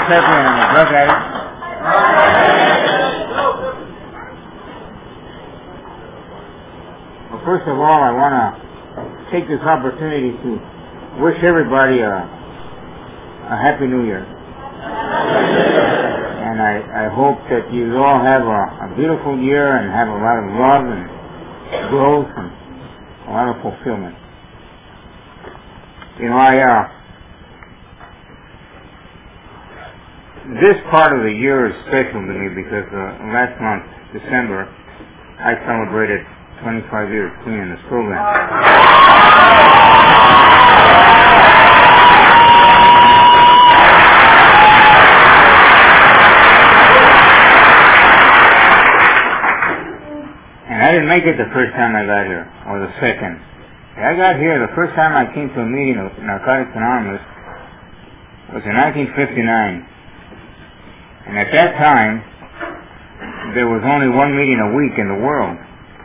Pepe and I'm a drug addict. Well, first of all, I want to take this opportunity to wish everybody a Happy New Year. And I hope that you all have a beautiful year and have a lot of love and growth and a lot of fulfillment. You know, this part of the year is special to me because last month, December, I celebrated 25 years clean in this program. And I didn't make it the first time I got here, or the second. I got here, the first time I came to a meeting of Narcotics Anonymous was in 1959. And at that time, there was only one meeting a week in the world.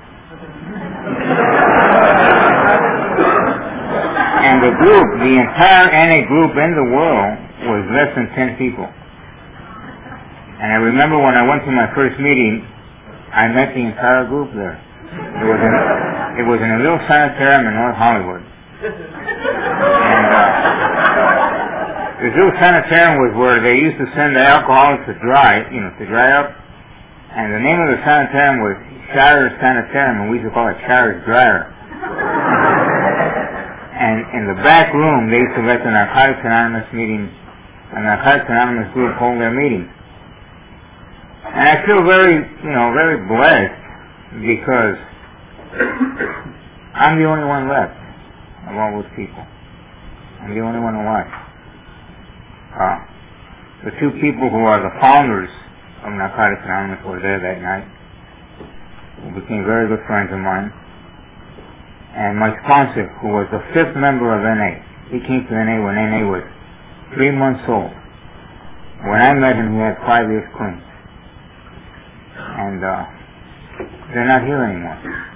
And the group, the entire NA group in the world, was less than 10 people. And I remember when I went to my first meeting, I met the entire group there. It was in a little sanitarium in North Hollywood. And this little sanitarium was where they used to send the alcoholics to dry up. And the name of the sanitarium was Shirer's Sanitarium, and we used to call it Shirer's Dryer. And in the back room, they used to let the Narcotics Anonymous group hold their meetings. And I feel very blessed because I'm the only one left of all those people. I'm the only one alive. The two people who are the founders of Narcotics Anonymous were there that night, who became very good friends of mine. And my sponsor, who was the 5th member of NA, he came to NA when NA was 3 months old. When I met him, he had 5 years clean. And they're not here anymore.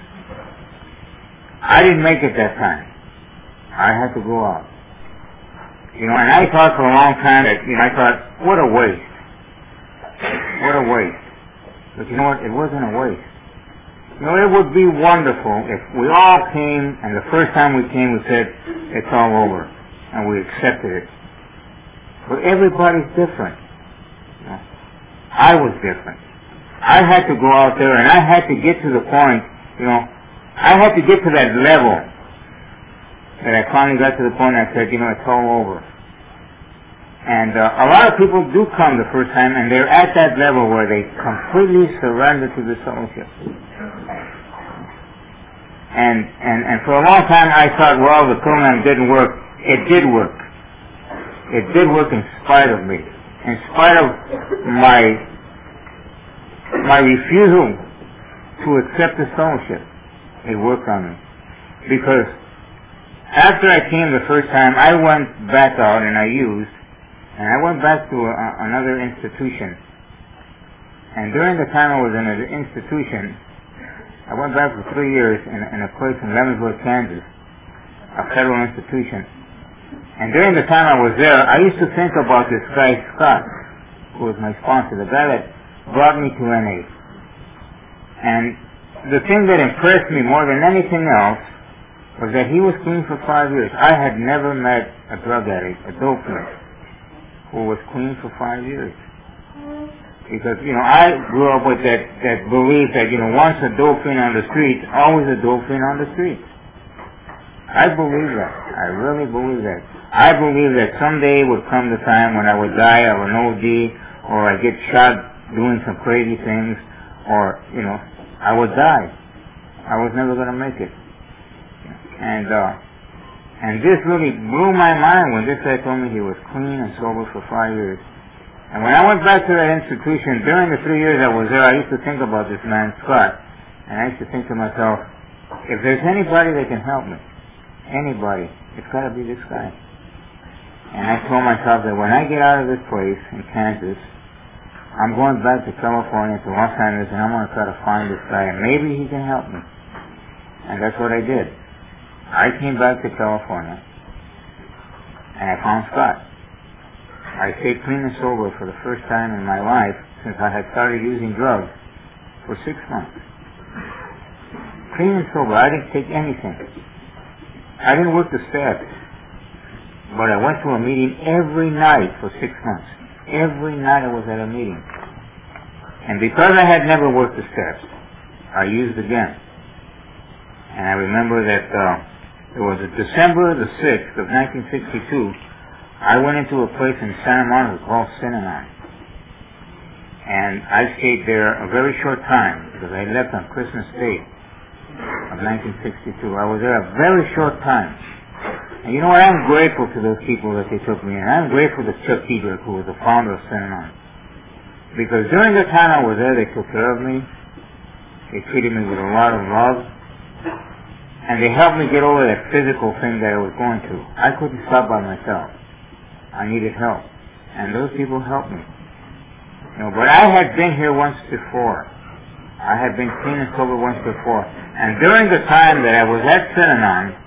I didn't make it that time. I had to go out. You know, and I thought for a long time that, I thought, what a waste. What a waste. But you know what? It wasn't a waste. You know, it would be wonderful if we all came, and the first time we came, we said, it's all over. And we accepted it. But everybody's different. You know, I was different. I had to go out there, and I had to get to the point, I had to get to that level that I finally got to the point I said, it's all over. And a lot of people do come the first time, and they're at that level where they completely surrender to the fellowship. And for a long time I thought, well, the program didn't work. It did work. It did work in spite of me. In spite of my refusal to accept the fellowship. It worked on me. Because after I came the first time, I went back out and I went back to another institution. And during the time I was in an institution, I went back for 3 years in a place in Leavenworth, Kansas, a federal institution. And during the time I was there, I used to think about this guy, Scott, who was my sponsor, the guy that brought me to NA. And the thing that impressed me more than anything else was that he was clean for 5 years. I had never met a drug addict, a dope fiend, who was clean for 5 years. Because, I grew up with that belief that, once a dope fiend on the street, always a dope fiend on the street. I believe that. I really believe that. I believe that someday would come the time when I would die of an OD, or I'd get shot doing some crazy things, or, I would die. I was never going to make it. And this really blew my mind when this guy told me he was clean and sober for 5 years. And when I went back to that institution, during the 3 years I was there, I used to think about this man, Scott. And I used to think to myself, if there's anybody that can help me, anybody, it's got to be this guy. And I told myself that when I get out of this place in Kansas, I'm going back to California, to Los Angeles, and I'm going to try to find this guy, and maybe he can help me. And that's what I did. I came back to California, and I found Scott. I stayed clean and sober for the first time in my life since I had started using drugs for 6 months. Clean and sober. I didn't take anything. I didn't work the steps. But I went to a meeting every night for 6 months. Every night I was at a meeting. And because I had never worked the steps, I used again. And I remember that it was December the 6th of 1962, I went into a place in Santa Monica called Synanon. And I stayed there a very short time because I left on Christmas Day of 1962. I was there a very short time. And you know what? I'm grateful to those people that they took me in. I'm grateful to Chuck Diedrich, who was the founder of Synanon. Because during the time I was there, they took care of me. They treated me with a lot of love. And they helped me get over that physical thing that I was going through. I couldn't stop by myself. I needed help. And those people helped me. You know, but I had been here once before. I had been clean and sober once before. And during the time that I was at Synanon,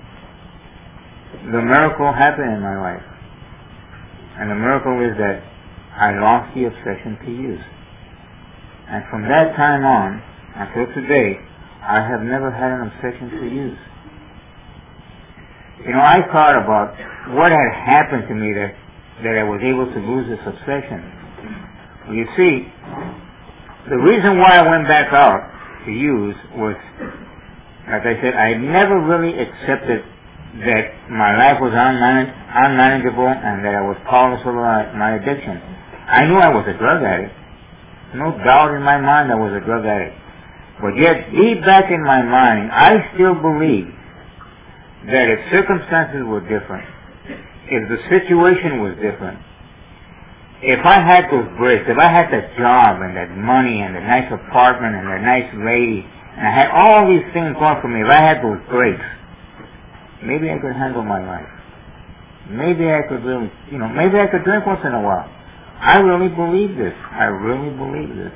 the miracle happened in my life. And the miracle is that I lost the obsession to use. And from that time on, until today, I have never had an obsession to use. You know, I thought about what had happened to me that I was able to lose this obsession. Well, you see, the reason why I went back out to use was, like I said, I never really accepted that my life was unmanageable and that I was powerless over my addiction. I knew I was a drug addict. No doubt in my mind I was a drug addict. But yet, deep back in my mind, I still believed that if circumstances were different, if the situation was different, if I had those breaks, if I had that job and that money and the nice apartment and the nice lady, and I had all these things going for me, if I had those breaks, maybe I could handle my life. Maybe I could really, maybe I could drink once in a while. I really believe this. I really believe this.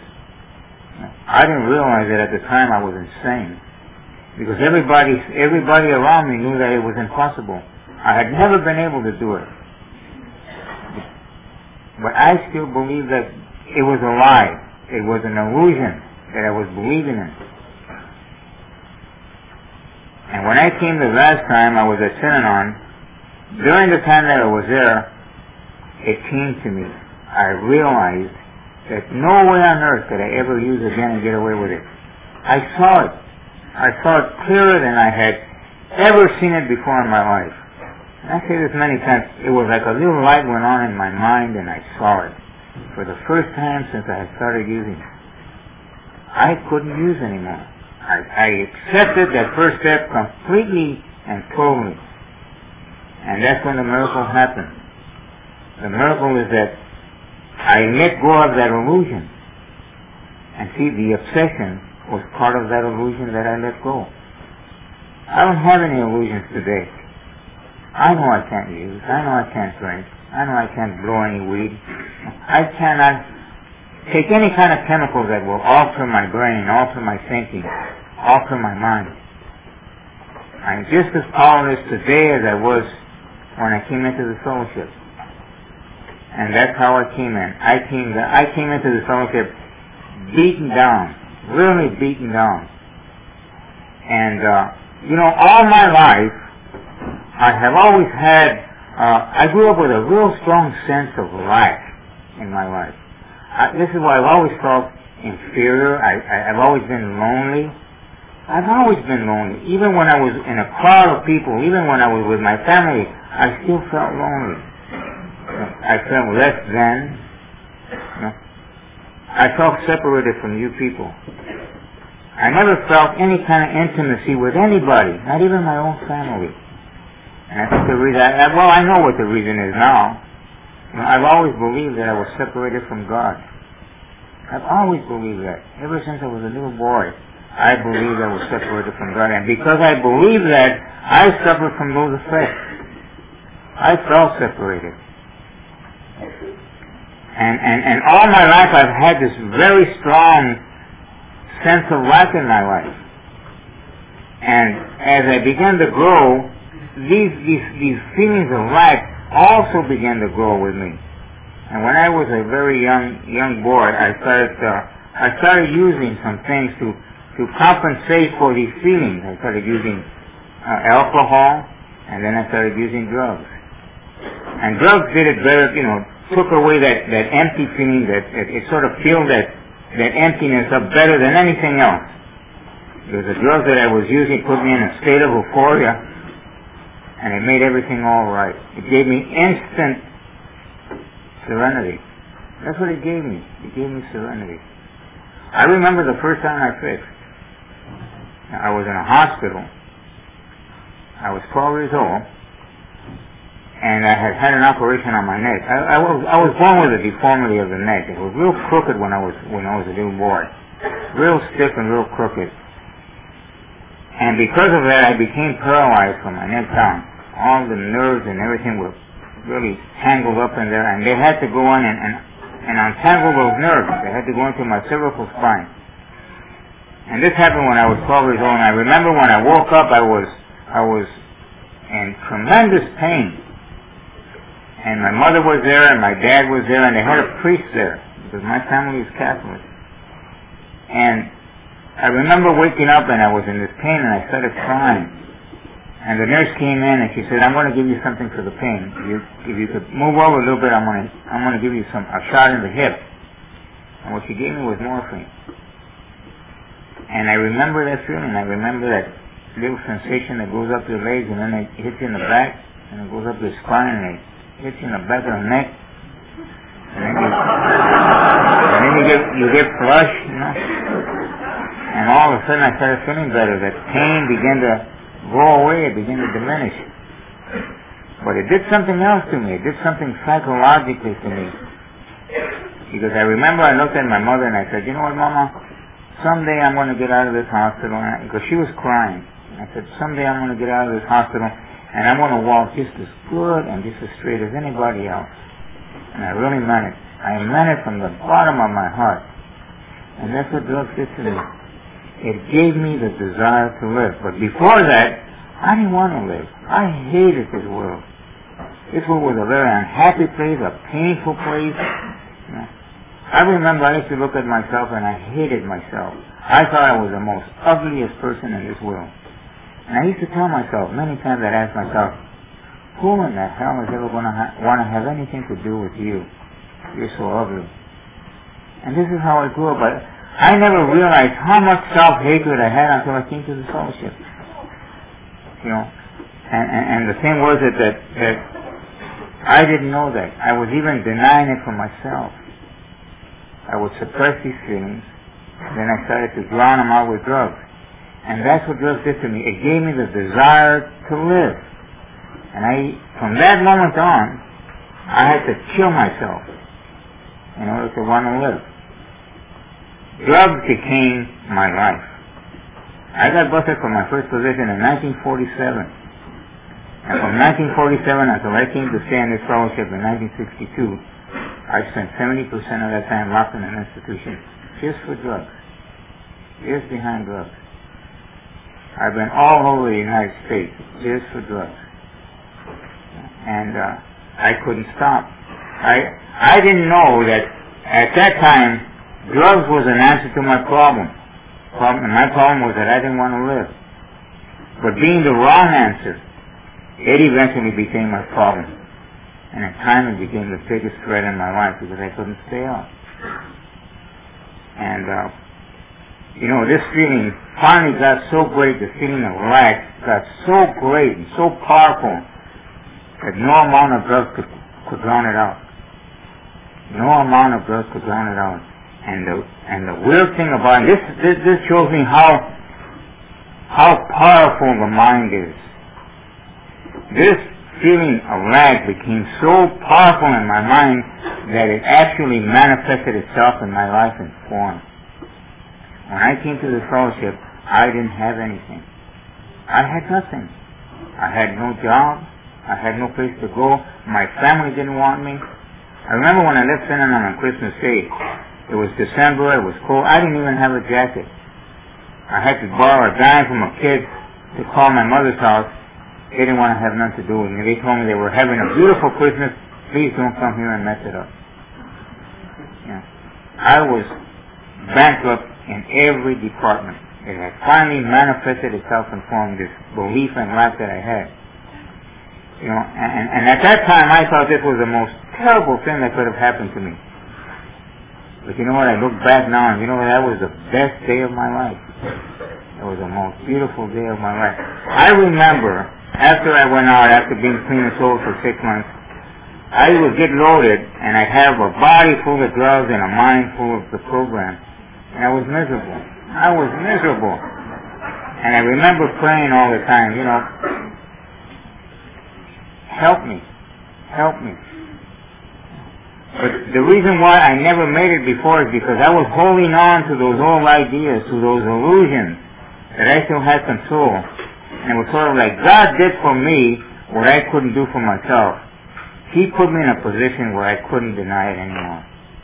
I didn't realize that at the time I was insane. Because everybody around me knew that it was impossible. I had never been able to do it. But I still believe that it was a lie. It was an illusion that I was believing in. And when I came the last time I was at Synanon, during the time that I was there, it came to me. I realized that no way on earth could I ever use again and get away with it. I saw it. I saw it clearer than I had ever seen it before in my life. And I say this many times, it was like a little light went on in my mind and I saw it. For the first time since I had started using it. I couldn't use anymore. I accepted that first step completely and totally. And that's when the miracle happened. The miracle is that I let go of that illusion. And see, the obsession was part of that illusion that I let go. I don't have any illusions today. I know I can't use. I know I can't drink. I know I can't blow any weed. I cannot take any kind of chemical that will alter my brain, alter my thinking, alter my mind. I'm just as powerless today as I was when I came into the fellowship. And that's how I came in. I came into the fellowship beaten down, really beaten down. And, all my life, I have always had, I grew up with a real strong sense of lack in my life. This is why I've always felt inferior. I've always been lonely. I've always been lonely. Even when I was in a crowd of people, even when I was with my family, I still felt lonely. I felt less than. I felt separated from you people. I never felt any kind of intimacy with anybody, not even my own family. And I think the reason, I know what the reason is now. I've always believed that I was separated from God. I've always believed that. Ever since I was a little boy, I believed I was separated from God. And because I believed that, I suffered from those effects. I felt separated. And all my life I've had this very strong sense of lack in my life. And as I began to grow, these feelings of lack also began to grow with me. And when I was a very young boy, I started using some things to compensate for these feelings. I started using alcohol, and then I started using drugs. And drugs did it better, took away that empty feeling, that it sort of filled that emptiness up better than anything else. Because the drugs that I was using put me in a state of euphoria, and it made everything all right. It gave me instant serenity. That's what it gave me. It gave me serenity. I remember the first time I fixed. I was in a hospital. I was 12 years old, and I had an operation on my neck. I was born with a deformity of the neck. It was real crooked when I was a little boy, real stiff and real crooked. And because of that, I became paralyzed from my neck down. All the nerves and everything were really tangled up in there, and they had to go in and untangle those nerves. They had to go into my cervical spine. And this happened when I was 12 years old, and I remember when I woke up, I was in tremendous pain. And my mother was there, and my dad was there, and they had a priest there, because my family is Catholic. And I remember waking up, and I was in this pain, and I started crying. And the nurse came in, and she said, "I'm going to give you something for the pain. If you could move over a little bit, I'm going to give you a shot in the hip." And what she gave me was morphine. And I remember that feeling. I remember that little sensation that goes up your legs, and then it hits you in the back, and it goes up your spine, and it hits you in the back of the neck, and then you get flushed, and all of a sudden I started feeling better. That pain began to go away, it began to diminish. But it did something else to me. It did something psychologically to me. Because I remember I looked at my mother and I said, "You know what, Mama? Someday I'm going to get out of this hospital," because she was crying. I said, "Someday I'm going to get out of this hospital, and I'm going to walk just as good and just as straight as anybody else." And I really meant it. I meant it from the bottom of my heart. And that's what drugs did to me. It gave me the desire to live. But before that, I didn't want to live. I hated this world. This world was a very unhappy place, a painful place. I remember I used to look at myself and I hated myself. I thought I was the most ugliest person in this world. And I used to tell myself, many times I'd ask myself, who in the hell is ever going to want to have anything to do with you? You're so ugly. And this is how I grew up. I never realized how much self-hatred I had until I came to the fellowship. And the thing was that I didn't know that. I was even denying it for myself. I would suppress these feelings, and then I started to drown them out with drugs. And that's what drugs did to me. It gave me the desire to live. And from that moment on, I had to kill myself in order to want to live. Drugs became my life. I got busted for my first position in 1947. And from 1947 until I came to stay in this fellowship in 1962, I spent 70% of that time locked in an institution just for drugs. Just behind drugs. I've been all over the United States just for drugs. And I couldn't stop. I didn't know that at that time drugs was an answer to my problem. And my problem was that I didn't want to live. But being the wrong answer, it eventually became my problem. And at times it became the biggest threat in my life because I couldn't stay up. And this feeling finally got so great, the feeling of lack got so great and so powerful that no amount of drugs could drown it out. No amount of drugs could drown it out. And the weird thing about it, this shows me how powerful the mind is. This feeling of lack became so powerful in my mind that it actually manifested itself in my life in form. When I came to the fellowship, I didn't have anything. I had nothing. I had no job. I had no place to go. My family didn't want me. I remember when I left Synanon on Christmas Day, it was December, it was cold. I didn't even have a jacket. I had to borrow a dime from a kid to call my mother's house. They didn't want to have nothing to do with me. They told me they were having a beautiful Christmas. Please don't come here and mess it up. I was bankrupt in every department. It had finally manifested itself in form, this belief and lack that I had. And at that time I thought this was the most terrible thing that could have happened to me. But you know what, I look back now and that was the best day of my life. It was the most beautiful day of my life. I remember, after I went out, after being clean and sober for 6 months, I would get loaded and I'd have a body full of drugs and a mind full of the program. And I was miserable. And I remember praying all the time, help me. But the reason why I never made it before is because I was holding on to those old ideas, to those illusions, that I still had control. And it was sort of like God did for me what I couldn't do for myself. He put me in a position where I couldn't deny it anymore.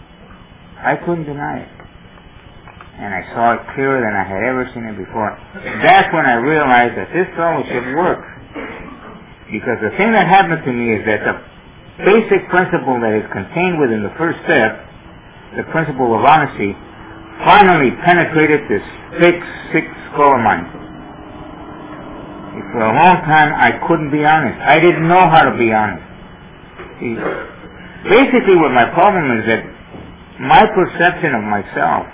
I couldn't deny it. And I saw it clearer than I had ever seen it before. That's when I realized that this fellowship works. Because the thing that happened to me is that the basic principle that is contained within the first step, the principle of honesty, finally penetrated this thick, sick skull of mine. For a long time I couldn't be honest. I didn't know how to be honest. See, basically what my problem is that my perception of myself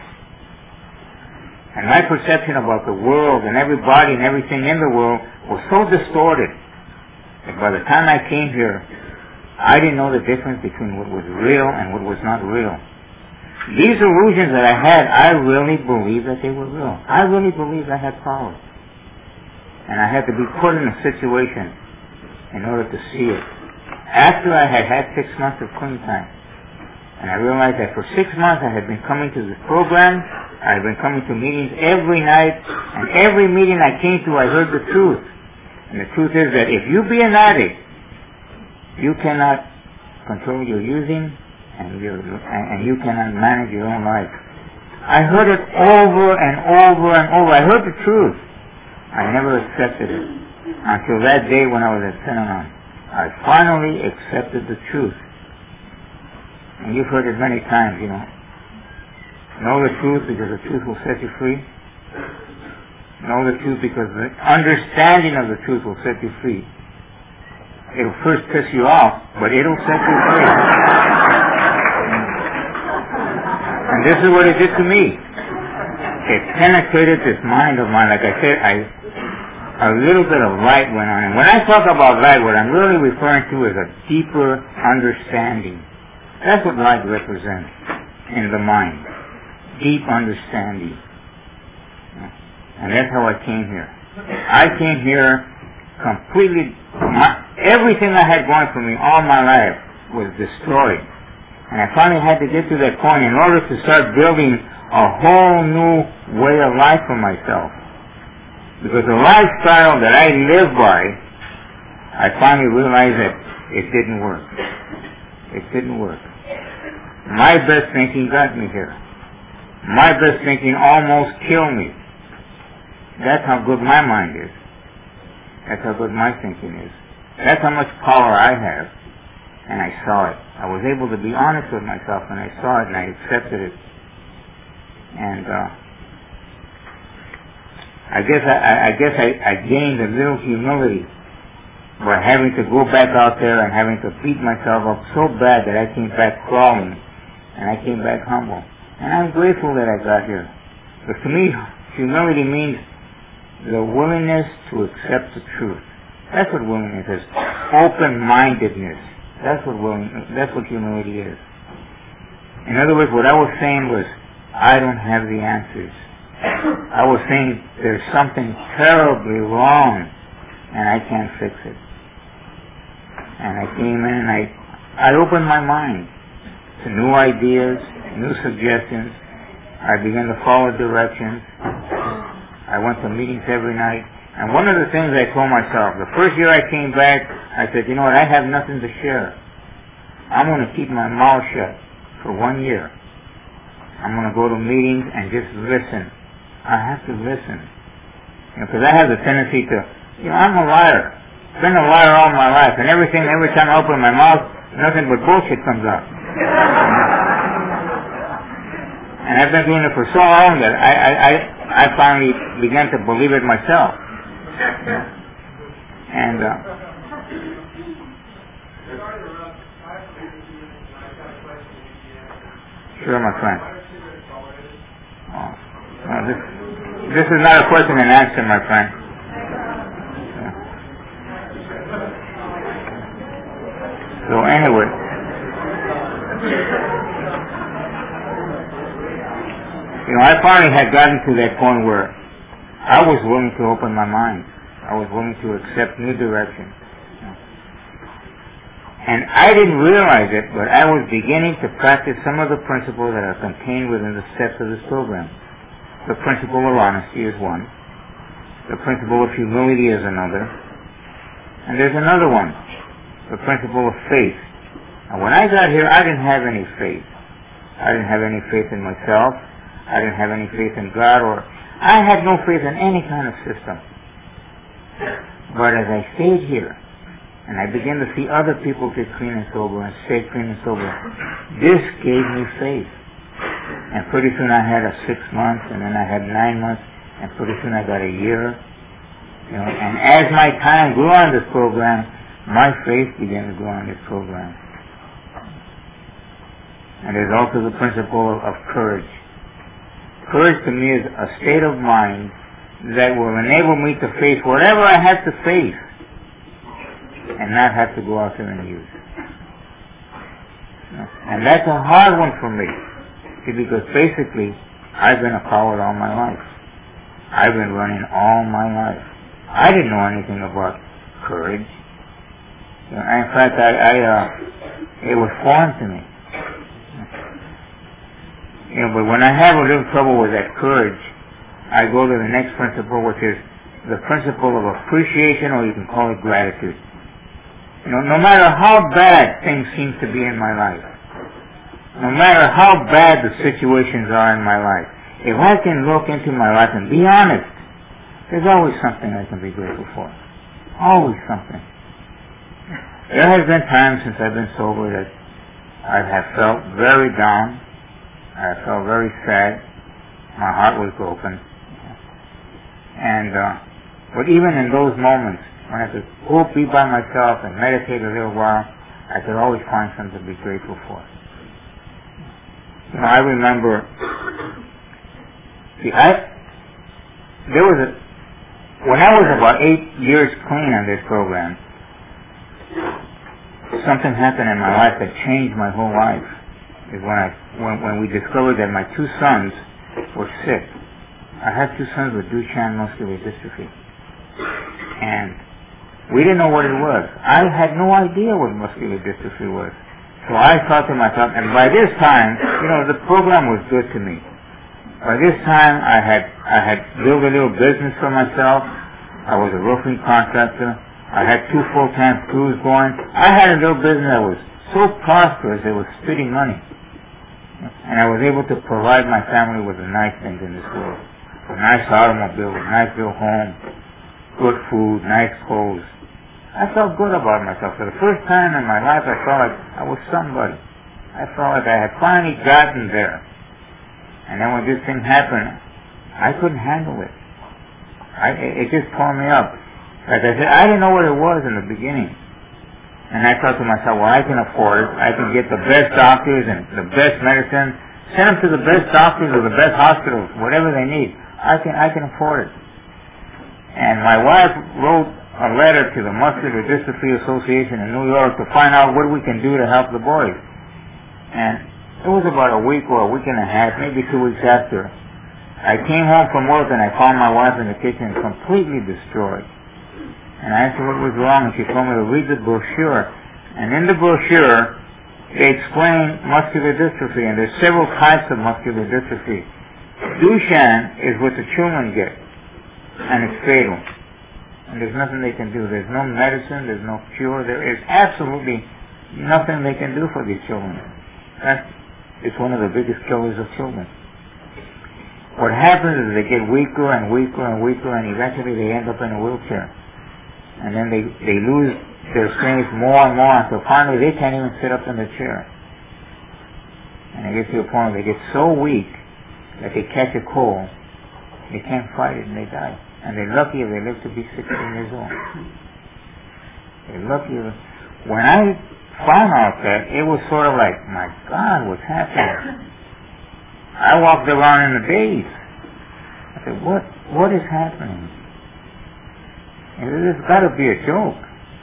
and my perception about the world and everybody and everything in the world was so distorted that by the time I came here, I didn't know the difference between what was real and what was not real. These illusions that I had, I really believed that they were real. I really believed I had power. And I had to be put in a situation in order to see it. After I had had 6 months of clean time, and I realized that for 6 months I had been coming to this program, I had been coming to meetings every night, and every meeting I came to I heard the truth. And the truth is that if you be an addict, you cannot control your using, and you cannot manage your own life. I heard it over and over and over. I heard the truth. I never accepted it until that day when I was at Synanon. I finally accepted the truth. And you've heard it many times, Know the truth because the truth will set you free. Know the truth because the understanding of the truth will set you free. It'll first piss you off, but it'll set you free. And this is what it did to me. It penetrated this mind of mine. Like I said, a little bit of light went on. And when I talk about light, what I'm really referring to is a deeper understanding. That's what light represents in the mind. Deep understanding. And that's how I came here. I came here completely, everything I had going for me all my life was destroyed. And I finally had to get to that point in order to start building a whole new way of life for myself. Because the lifestyle that I live by, I finally realized that it didn't work. It didn't work. My best thinking got me here. My best thinking almost killed me. That's how good my mind is. That's how good my thinking is. That's how much power I have. And I saw it. I was able to be honest with myself, and I saw it, and I accepted it. And I guess I gained a little humility by having to go back out there and having to beat myself up so bad that I came back crawling, and I came back humble. And I'm grateful that I got here. But to me, humility means the willingness to accept the truth. That's what willingness is. Open-mindedness. That's what humility is. In other words, what I was saying was, I don't have the answers. I was saying there's something terribly wrong, and I can't fix it. And I came in and I opened my mind to new ideas, new suggestions. I began to follow directions. I went to meetings every night. And one of the things I told myself, the first year I came back, I said, you know what, I have nothing to share. I'm going to keep my mouth shut for 1 year. I'm going to go to meetings and just listen. I have to listen. Because I have the tendency to, I'm a liar. I've been a liar all my life. And every time I open my mouth, nothing but bullshit comes out. And I've been doing it for so long that I finally began to believe it myself. And sure, my friend. This is not a question and answer, my friend. So anyway, I finally had gotten to that point where I was willing to open my mind. I was willing to accept new direction. And I didn't realize it, but I was beginning to practice some of the principles that are contained within the steps of this program. The principle of honesty is one. The principle of humility is another. And there's another one, the principle of faith. And when I got here, I didn't have any faith. I didn't have any faith in myself. I didn't have any faith in God, or I had no faith in any kind of system. But as I stayed here, and I began to see other people get clean and sober and stay clean and sober, this gave me faith. And pretty soon I had a 6 months, and then I had 9 months, and pretty soon I got a year. And as my time grew on this program, my faith began to grow on this program. And there's also the principle of courage. Courage to me is a state of mind that will enable me to face whatever I have to face and not have to go out there and use. And that's a hard one for me. See, because basically, I've been a coward all my life. I've been running all my life. I didn't know anything about courage. In fact, it was foreign to me. But when I have a little trouble with that courage, I go to the next principle, which is the principle of appreciation, or you can call it gratitude. No matter how bad things seem to be in my life, no matter how bad the situations are in my life, if I can look into my life and be honest, there's always something I can be grateful for. Always something. There has been times since I've been sober that I have felt very down. I felt very sad. My heart was broken. And but even in those moments, when I could go be by myself and meditate a little while, I could always find something to be grateful for. I remember, when I was about 8 years clean on this program, something happened in my life that changed my whole life. Is when we discovered that my 2 sons were sick. I had 2 sons with Duchenne muscular dystrophy. And we didn't know what it was. I had no idea what muscular dystrophy was. So I thought to myself, and by this time, the program was good to me. By this time, I had built a little business for myself. I was a roofing contractor. I had 2 full-time crews going. I had a little business that was so prosperous it was spitting money. And I was able to provide my family with the nice things in this world. A nice automobile, a nice little home, good food, nice clothes. I felt good about myself. For the first time in my life, I felt like I was somebody. I felt like I had finally gotten there. And then when this thing happened, I couldn't handle it. It just tore me up. Like I said, I didn't know what it was in the beginning. And I thought to myself, well, I can afford it. I can get the best doctors and the best medicine. Send them to the best doctors or the best hospitals, whatever they need. I can afford it. And my wife wrote a letter to the Muscular Dystrophy Association in New York to find out what we can do to help the boys. And it was about a week or a week and a half, maybe 2 weeks after, I came home from work and I found my wife in the kitchen completely destroyed. And I asked her what was wrong, and she told me to read the brochure. And in the brochure, they explain muscular dystrophy, and there's several types of muscular dystrophy. Duchenne is what the children get, and it's fatal. And there's nothing they can do. There's no medicine, there's no cure, there is absolutely nothing they can do for these children. It's one of the biggest killers of children. What happens is they get weaker and weaker and weaker, and eventually they end up in a wheelchair. And then they lose their strength more and more until finally they can't even sit up in the chair. And they get to a point where they get so weak that they catch a cold, they can't fight it and they die. And they're lucky if they live to be 16 years old. They're lucky if... When I found out that, it was sort of like, my God, what's happening? I walked around in a daze. I said, what is happening? And this has got to be a joke.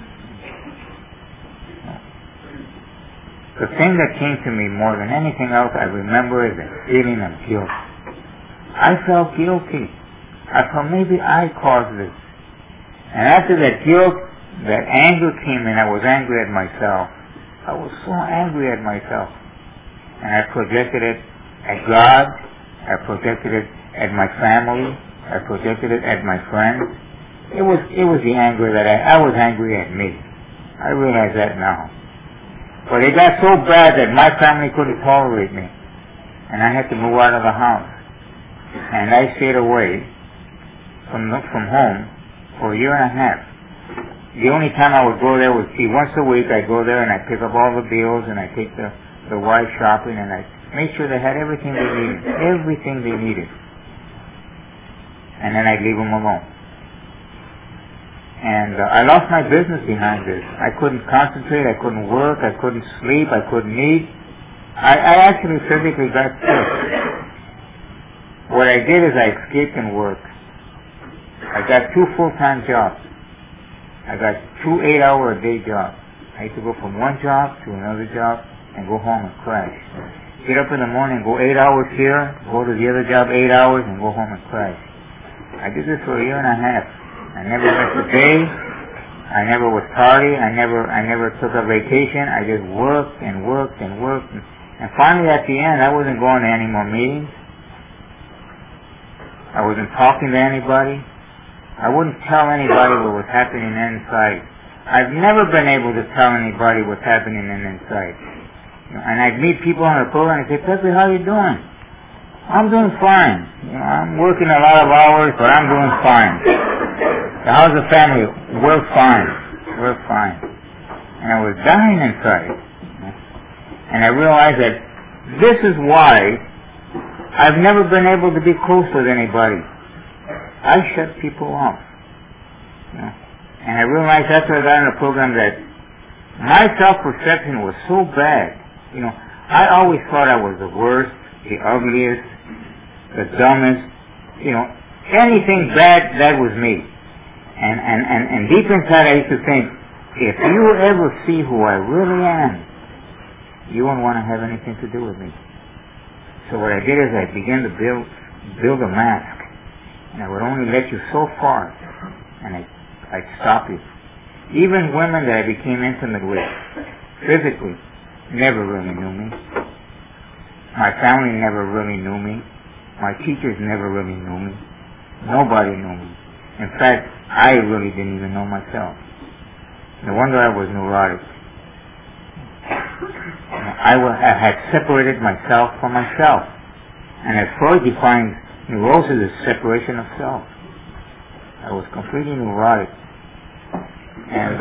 The thing that came to me more than anything else, I remember, is a feeling of guilt. I felt guilty. I thought maybe I caused this. And after that guilt, that anger came in. I was angry at myself. I was so angry at myself. And I projected it at God. I projected it at my family. I projected it at my friends. It was the anger that I was angry at me. I realize that now. But it got so bad that my family couldn't tolerate me. And I had to move out of the house. And I stayed away from home for a year and a half. The only time I would go there was, once a week I'd go there and I'd pick up all the bills and I'd take the wife shopping and I'd make sure they had everything they needed. Everything they needed. And then I'd leave them alone. And I lost my business behind this. I couldn't concentrate, I couldn't work, I couldn't sleep, I couldn't eat. I actually physically got sick. What I did is I escaped and worked. I got 2 full-time jobs. I got 2 8-hour-a-day jobs. I used to go from one job to another job and go home and crash. Get up in the morning, go 8 hours here, go to the other job 8 hours, and go home and crash. I did this for a year and a half. I never missed a day. I never was tardy. I never took a vacation. I just worked and worked and worked. And finally, at the end, I wasn't going to any more meetings. I wasn't talking to anybody. I wouldn't tell anybody what was happening inside. I've never been able to tell anybody what's happening inside. And I'd meet people on the program and say, Pepe, how you doing? I'm doing fine. I'm working a lot of hours, but I'm doing fine. So how's the family? We're fine. We're fine. And I was dying inside. And I realized that this is why I've never been able to be close with anybody. I shut people off. And I realized after I got in the program that my self-perception was so bad. I always thought I was the worst, the ugliest, the dumbest. Anything bad, that was me. And deep inside I used to think, if you ever see who I really am, you won't want to have anything to do with me. So what I did is I began to build a mask. And I would only let you so far. And I'd stop you. Even women that I became intimate with, physically, never really knew me. My family never really knew me. My teachers never really knew me. Nobody knew me. In fact, I really didn't even know myself. No wonder I was neurotic. I had separated myself from myself. And as Freud defines neurosis as separation of self. I was completely neurotic. And,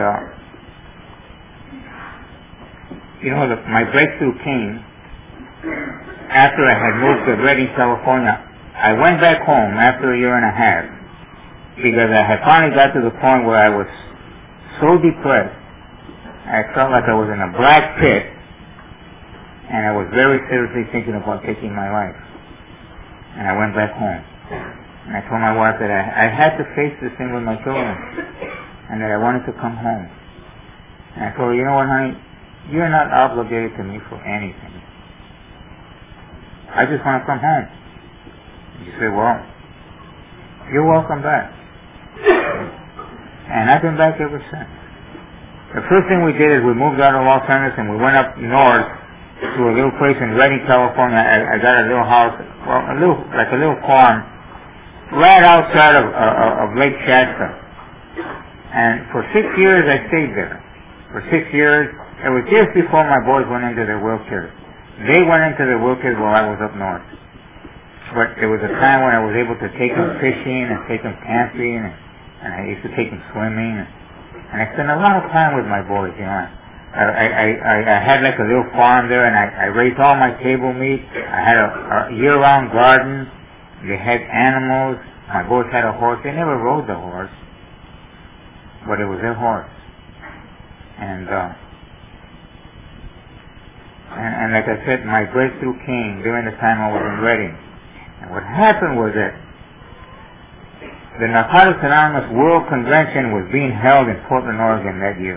my breakthrough came after I had moved to Redding, California. I went back home after a year and a half because I had finally got to the point where I was so depressed. I felt like I was in a black pit, and I was very seriously thinking about taking my life. And I went back home. And I told my wife that I had to face this thing with my children, and that I wanted to come home. And I told her, you know what, honey? You're not obligated to me for anything. I just want to come home. And she said, well, you're welcome back. And I've been back ever since. The first thing we did is we moved out of Los Angeles and we went up north to a little place in Redding, California. I got a little house, like a little farm, right outside of Lake Shasta. And for 6 years I stayed there. For 6 years, it was just before my boys went into their wheelchairs. They went into their wheelchairs while I was up north. But there was a time when I was able to take them fishing and take them camping, and I used to take them swimming. And I spent a lot of time with my boys, I had like a little farm there, and I raised all my table meat. I had a year-round garden. They had animals. My boys had a horse. They never rode the horse, but it was their horse. And like I said, my breakthrough came during the time I was in Reading. And what happened was that the Narcotics Anonymous World Convention was being held in Portland, Oregon that year.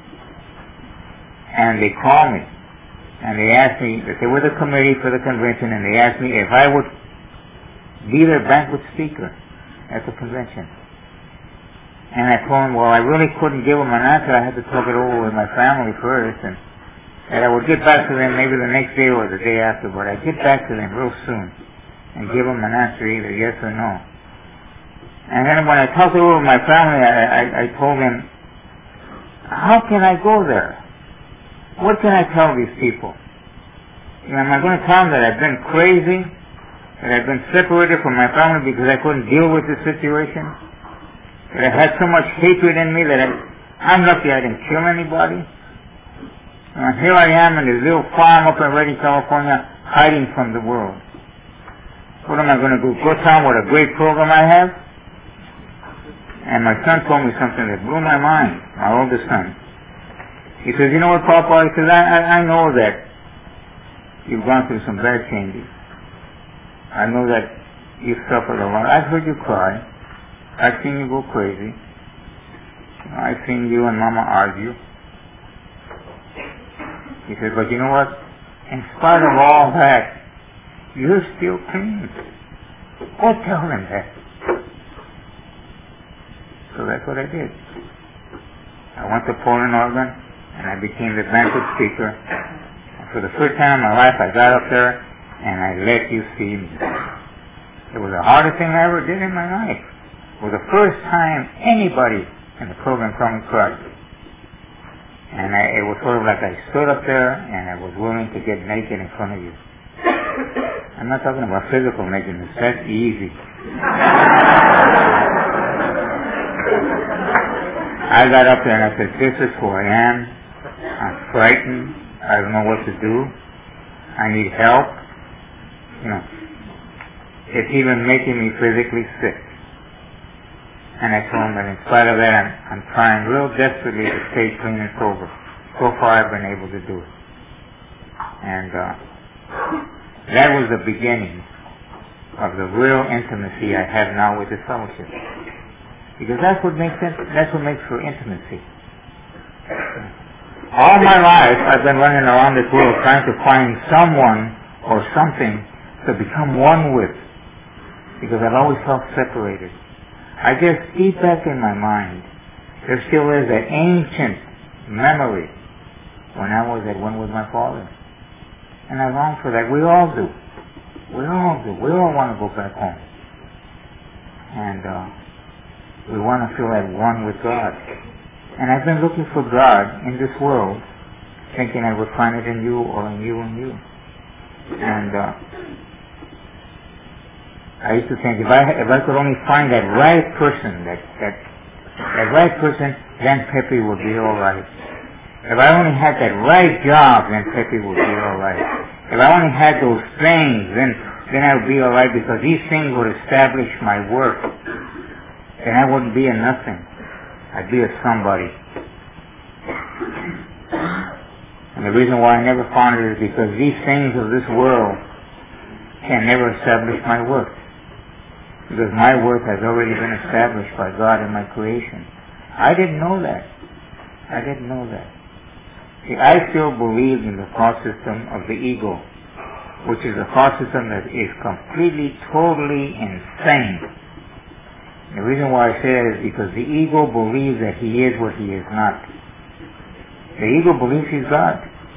And they called me, and they asked me, that they were the committee for the convention, and they asked me if I would be their banquet speaker at the convention. And I told them, well, I really couldn't give them an answer. I had to talk it over with my family first, and I would get back to them maybe the next day or the day after, but I'd get back to them real soon and give them an answer, either yes or no. And then when I talked it over with my family, I told them, how can I go there? What can I tell these people? Am I going to tell them that I've been crazy, that I've been separated from my family because I couldn't deal with the situation, that I had so much hatred in me that I'm lucky I didn't kill anybody? And here I am in this little farm up in Redding, California, hiding from the world. What am I going to do? Go tell them what a great program I have? And my son told me something that blew my mind, my oldest son. He says, you know what, Papa? He says, I know that you've gone through some bad changes. I know that you've suffered a lot. I've heard you cry. I've seen you go crazy. I've seen you and Mama argue. He said, but you know what? In spite of all that, you're still clean. Go tell them that. So that's what I did. I went to Portland, Oregon, and I became the banquet speaker. And for the first time in my life, I got up there and I let you see me. It was the hardest thing I ever did in my life. It was the first time anybody in the program saw me cry. And it was sort of like I stood up there and I was willing to get naked in front of you. I'm not talking about physical nakedness. That's easy. I got up there and I said, this is who I am. I'm frightened. I don't know what to do. I need help. You know, it's even making me physically sick. And I told him that in spite of that, I'm trying real desperately to stay clean and sober. So far I've been able to do it. And that was the beginning of the real intimacy I have now with the fellowship. Because that's what makes for intimacy. All my life I've been running around this world trying to find someone or something to become one with. Because I've always felt separated. I guess deep back in my mind, there still is that ancient memory when I was at one with my Father. And I long for that. We all do. We all do. We all want to go back home. And we want to feel at one with God. And I've been looking for God in this world, thinking I would find it in you or in you and you. And I used to think if I could only find that right person, that right person, then Pepe would be all right. If I only had that right job, then Pepe would be all right. If I only had those things, then I would be all right, because these things would establish my worth. Then I wouldn't be a nothing. I'd be a somebody. And the reason why I never found it is because these things of this world can never establish my worth. Because my worth has already been established by God in my creation. I didn't know that. I didn't know that. See, I still believe in the thought system of the ego, which is a thought system that is completely, totally insane. The reason why I say that is because the ego believes that he is what he is not. The ego believes he's God.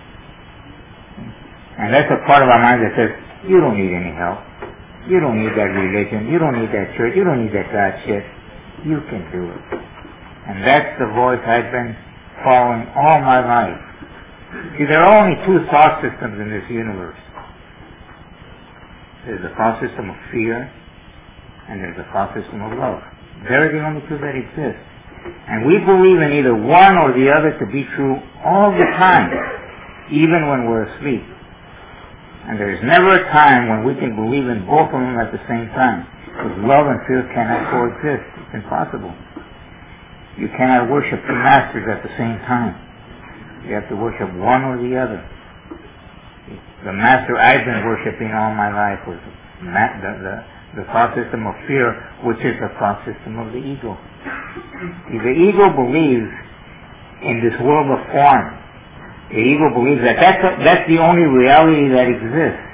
And that's a part of our mind that says, you don't need any help. You don't need that religion. You don't need that church. You don't need that God shit. You can do it. And that's the voice I've been following all my life. See, there are only two thought systems in this universe. There's the thought system of fear, and there's the thought system of love. They're the only two that exist. And we believe in either one or the other to be true all the time, even when we're asleep. And there's never a time when we can believe in both of them at the same time. Because love and fear cannot coexist. It's impossible. You cannot worship two masters at the same time. You have to worship one or the other. The master I've been worshiping all my life was the thought system of fear, which is the thought system of the ego. See, the ego believes in this world of form. The ego believes that that's the only reality that exists.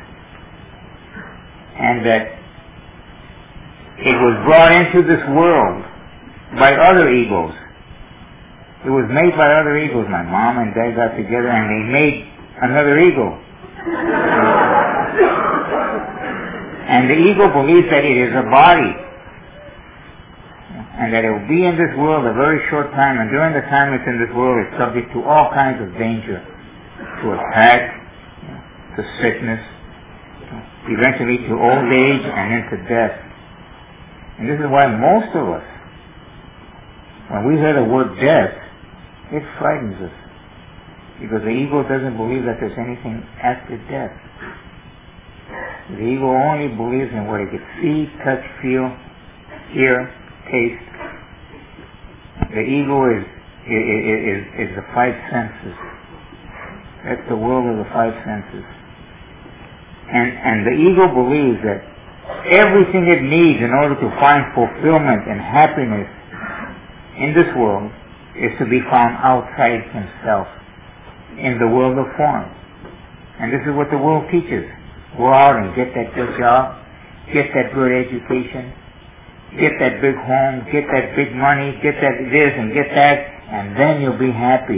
And that it was brought into this world by other egos. It was made by other egos. My mom and dad got together and they made another ego. And the ego believes that it is a body. And that it will be in this world a very short time, and during the time it's in this world it's subject to all kinds of danger. To attack, to sickness, eventually to old age, and then to death. And this is why most of us, when we hear the word death, it frightens us. Because the ego doesn't believe that there's anything after death. The ego only believes in what it can see, touch, feel, hear, taste. The ego is the five senses. That's the world of the five senses. And the ego believes that everything it needs in order to find fulfillment and happiness in this world is to be found outside himself, in the world of form. And this is what the world teaches. Go out and get that good job, get that good education, get that big home, get that big money, get that this and get that, and then you'll be happy.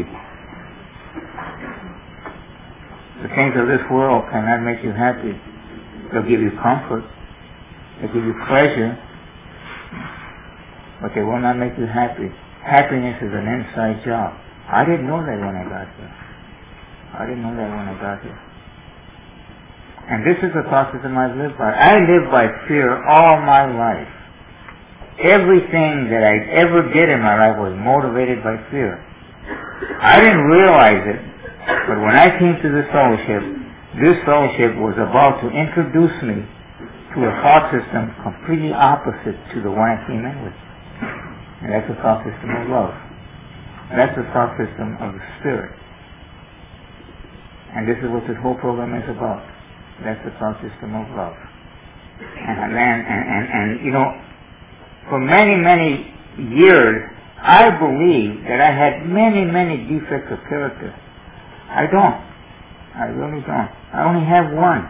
The things of this world cannot make you happy. They'll give you comfort, they'll give you pleasure, but they will not make you happy. Happiness is an inside job. I didn't know that when I got here. And this is the thought system I've lived by. I lived by fear all my life. Everything that I ever did in my life was motivated by fear. I didn't realize it, but when I came to this fellowship was about to introduce me to a thought system completely opposite to the one I came in with. And that's the thought system of love. That's the thought system of the spirit. And this is what this whole program is about. That's the thought system of love. And you know, for many, many years, I believed that I had many, many defects of character. I don't. I really don't. I only have one.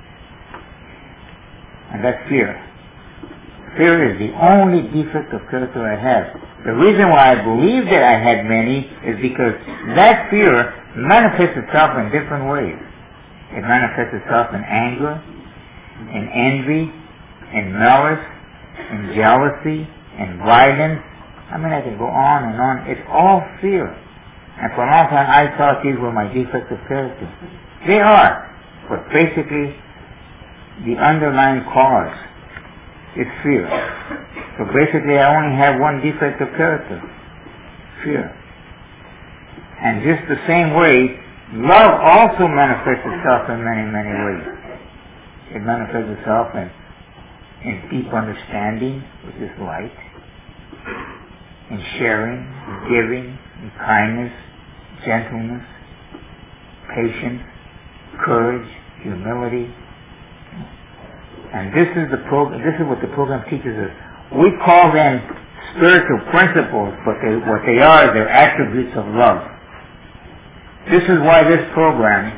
And that's fear. Fear is the only defect of character I have. The reason why I believe that I had many is because that fear manifests itself in different ways. It manifests itself in anger, in envy, in malice, in jealousy, in violence. I mean, I can go on and on. It's all fear. And for a long time I thought these were my defects of character. They are. But basically, the underlying cause is fear. So basically I only have one defect of character. Fear. And just the same way, love also manifests itself in many, many ways. It manifests itself in deep understanding, which is light, in sharing, in giving, in kindness, gentleness, patience, courage, humility. And this is what the program teaches us. We call them spiritual principles, but what they are, they're attributes of love. This is why this program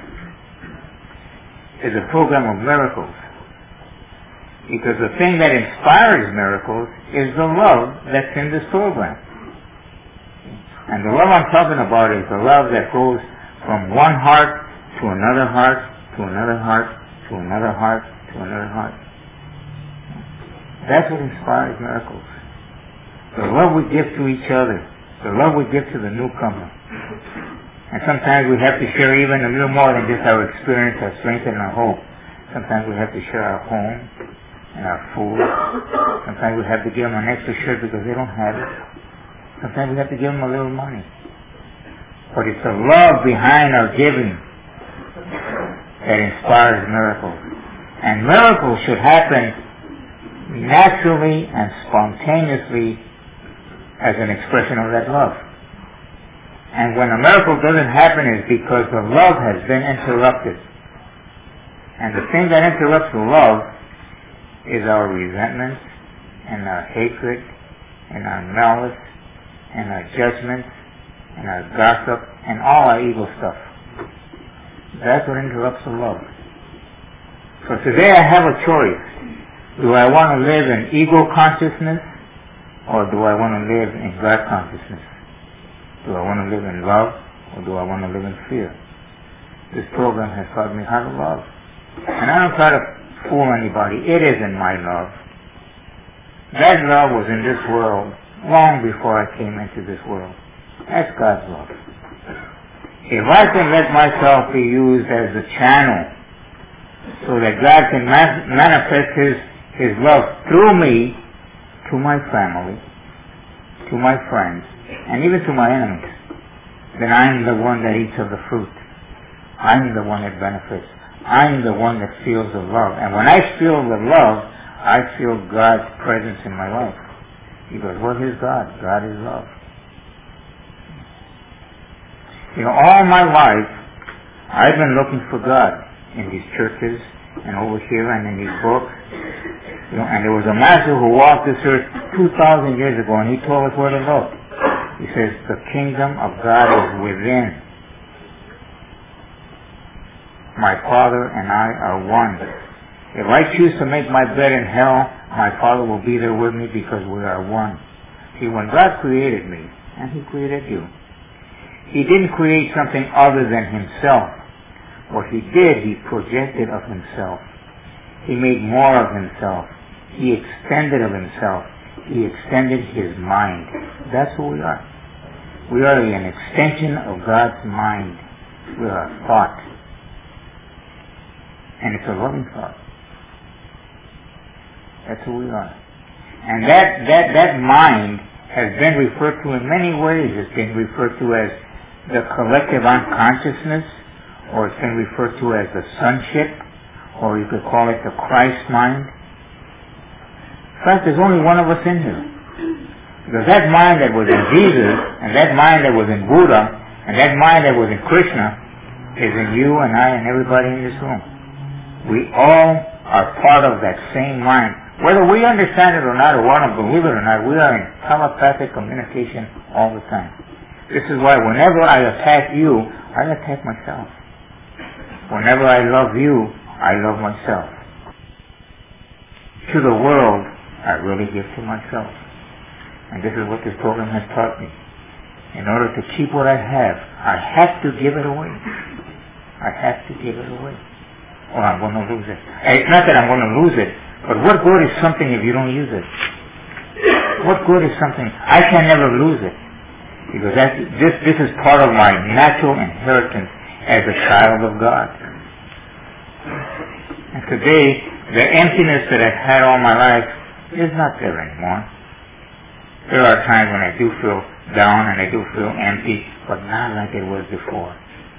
is a program of miracles. Because the thing that inspires miracles is the love that's in this program. And the love I'm talking about is the love that goes from one heart to another heart, to another heart, to another heart, to another heart. That's what inspires miracles. The love we give to each other, the love we give to the newcomer. And sometimes we have to share even a little more than just our experience, our strength, and our hope. Sometimes we have to share our home and our food. Sometimes we have to give them an extra shirt because they don't have it. Sometimes we have to give them a little money. But it's the love behind our giving that inspires miracles. And miracles should happen naturally and spontaneously as an expression of that love. And when a miracle doesn't happen, it's because the love has been interrupted. And the thing that interrupts the love is our resentment and our hatred and our malice and our judgments and our gossip and all our evil stuff. That's what interrupts the love. So today I have a choice. Do I want to live in ego consciousness, or do I want to live in God consciousness? Do I want to live in love, or do I want to live in fear? This program has taught me how to love. And I don't try to fool anybody. It isn't my love. That love was in this world long before I came into this world. That's God's love. If I can let myself be used as a channel so that God can manifest His love through me to my family, to my friends, and even to my enemies, then I'm the one that eats of the fruit. I'm the one that benefits. I'm the one that feels the love. And when I feel the love, I feel God's presence in my life. Because what is God? God is love. You know, all my life, I've been looking for God in these churches and over here and in these books. You know, and there was a master who walked this earth 2,000 years ago, and he told us where to look. He says, the kingdom of God is within. My Father and I are one. If I choose to make my bed in hell, my Father will be there with me because we are one. See, when God created me, and He created you, He didn't create something other than Himself. What He did, He projected of Himself. He made more of Himself. He extended of Himself. He extended His mind. That's who we are. We are an extension of God's mind. We are a thought. And it's a loving thought. That's who we are. And that mind has been referred to in many ways. It's been referred to as the collective unconsciousness, or it's been referred to as the sonship, or you could call it the Christ mind. In fact, there's only one of us in here. Because that mind that was in Jesus, and that mind that was in Buddha, and that mind that was in Krishna, is in you and I and everybody in this room. We all are part of that same mind. Whether we understand it or not, or want to believe it or not, we are in telepathic communication all the time. This is why whenever I attack you, I attack myself. Whenever I love you, I love myself. To the world, I really give to myself. And this is what this program has taught me. In order to keep what I have to give it away. I have to give it away. Or I'm going to lose it. It's not that I'm going to lose it, but what good is something if you don't use it? What good is something? I can never lose it. Because this is part of my natural inheritance as a child of God. And today, the emptiness that I've had all my life is not there anymore. There are times when I do feel down and I do feel empty, but not like it was before.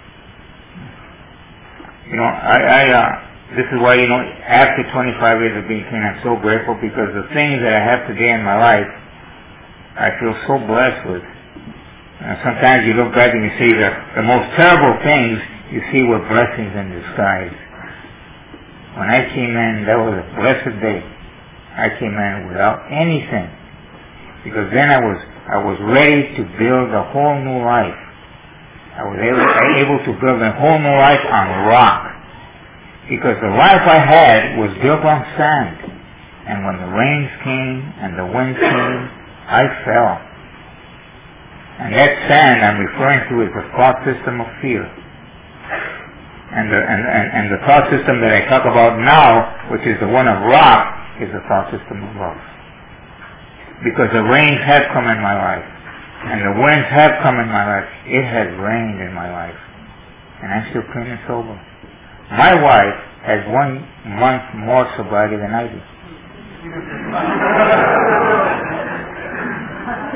You know, this is why, after 25 years of being clean, I'm so grateful, because the things that I have today in my life, I feel so blessed with. Sometimes you look back and you see the most terrible things you see were blessings in disguise. When I came in, that was a blessed day. I came in without anything, because then I was ready to build a whole new life. I was able to build a whole new life on rock, because the life I had was built on sand. And when the rains came and the winds came, I fell. And that sand I'm referring to is the thought system of fear. And the thought system that I talk about now, which is the one of rock, is the thought system of love. Because the rains have come in my life, and the winds have come in my life. It has rained in my life, and I'm still clean and sober. My wife has 1 month more sobriety than I do.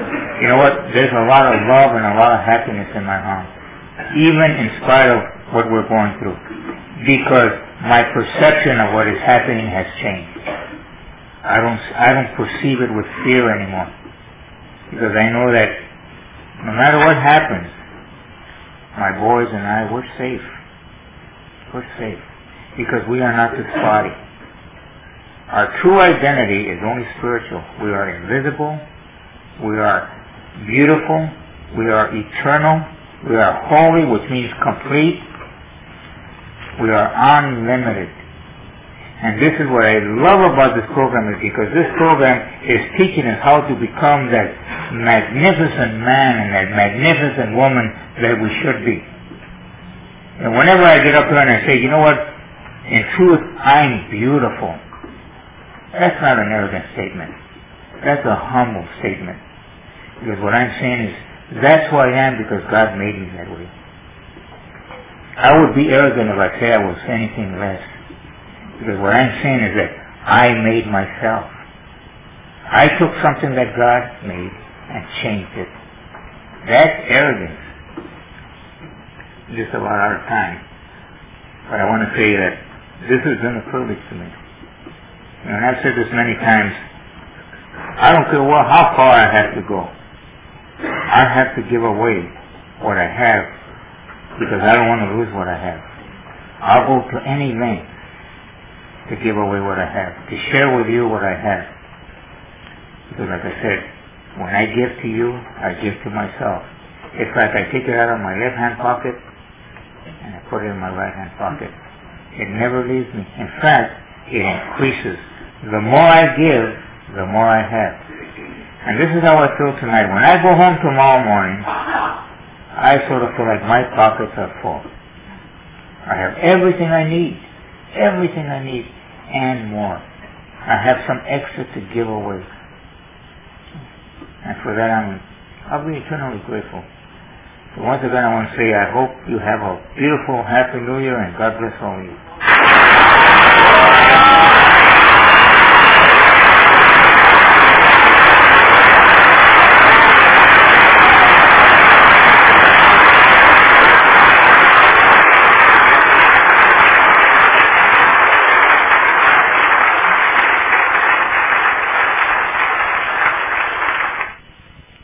You know what? There's a lot of love and a lot of happiness in my home, even in spite of what we're going through, because my perception of what is happening has changed. I don't perceive it with fear anymore, because I know that no matter what happens, my boys and I, we're safe. We're safe because we are not this body. Our true identity is only spiritual. We are invisible. We are beautiful. We are eternal. We are holy, which means complete. We are unlimited. And this is what I love about this program, is because this program is teaching us how to become that magnificent man and that magnificent woman that we should be. And whenever I get up here and I say, you know what, in truth, I'm beautiful, that's not an arrogant statement. That's a humble statement. Because what I'm saying is, that's who I am because God made me that way. I would be arrogant if I say I was anything less. Because what I'm saying is that I made myself. I took something that God made and changed it. That's arrogance. Just about out of time. But I want to say that this has been a privilege to me. And I've said this many times. I don't care how far I have to go. I have to give away what I have because I don't want to lose what I have. I'll go to any length to give away what I have, to share with you what I have. Because like I said, when I give to you, I give to myself. It's like I take it out of my left-hand pocket and I put it in my right-hand pocket. It never leaves me. In fact, it increases. The more I give, the more I have. And this is how I feel tonight. When I go home tomorrow morning, I sort of feel like my pockets are full. I have everything I need. Everything I need and more. I have some extra to give away. And for that I'll be eternally grateful. So once again I want to say I hope you have a beautiful Happy New Year and God bless all of you.